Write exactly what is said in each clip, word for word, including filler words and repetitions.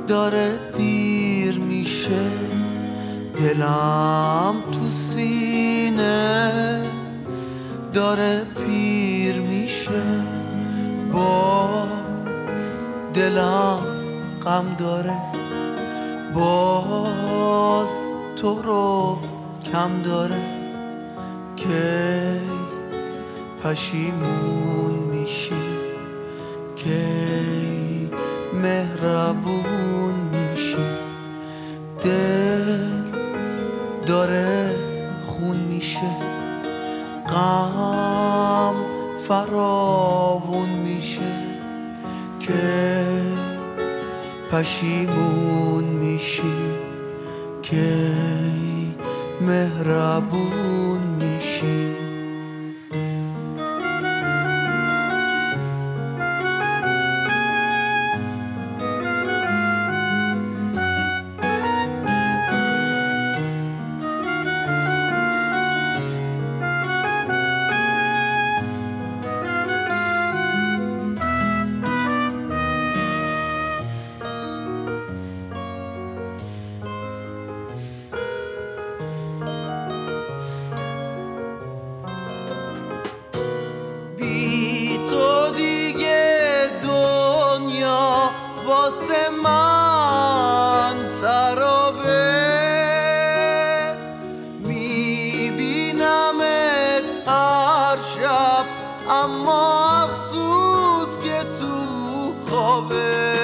داره دیر میشه، دلم تو سینه داره پیر میشه، باز دلم غم داره، باز تو رو کم داره. کی پشیمون میشی، کی مهربون میشی، دل داره خون میشه، غم فراوون میشه، که پشیمون میشی، که مهربون میشی. واسه من سرابه، میبینمت هر شب اما افسوس که تو خوابه.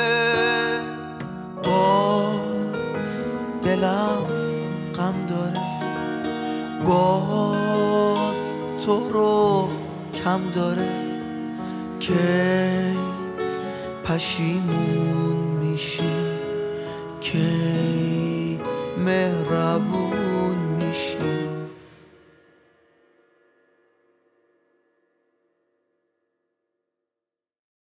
باز دلم غم داره، باز تو رو کم داره، که پشیمون میشی، کی مهربون